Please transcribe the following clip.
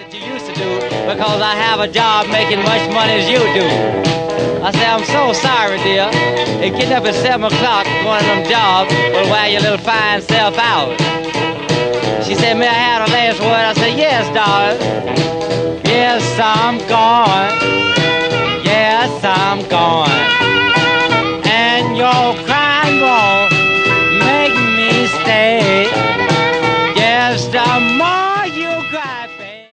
what you used to do because I have a job making much money as you do. I say, I'm so sorry, dear. And getting up at 7 o'clock, going to them jobs, will wear your little fine self out. She said, may I have the last word? I said, yes, darling. Yes, I'm going. Yes, I'm going. And you're crying, boy.